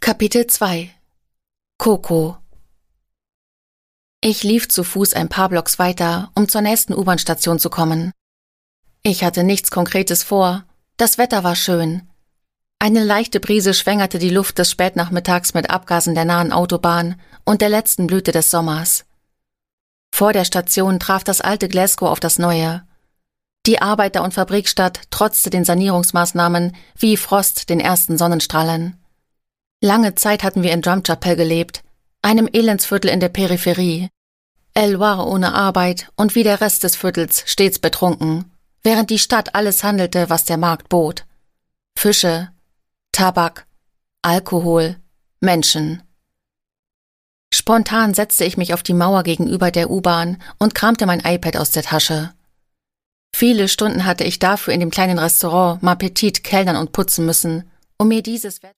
Kapitel 2 Coco. Ich lief zu Fuß ein paar Blocks weiter, um zur nächsten U-Bahn-Station zu kommen. Ich hatte nichts Konkretes vor. Das Wetter war schön. Eine leichte Brise schwängerte die Luft des Spätnachmittags mit Abgasen der nahen Autobahn und der letzten Blüte des Sommers. Vor der Station traf das alte Glasgow auf das neue. Die Arbeiter- und Fabrikstadt trotzte den Sanierungsmaßnahmen wie Frost den ersten Sonnenstrahlen. Lange Zeit hatten wir in Drumchapel gelebt, einem Elendsviertel in der Peripherie. Elle war ohne Arbeit und wie der Rest des Viertels stets betrunken, während die Stadt alles handelte, was der Markt bot. Fische, Tabak, Alkohol, Menschen. Spontan setzte ich mich auf die Mauer gegenüber der U-Bahn und kramte mein iPad aus der Tasche. Viele Stunden hatte ich dafür in dem kleinen Restaurant Ma Petite kellnern und putzen müssen, um mir dieses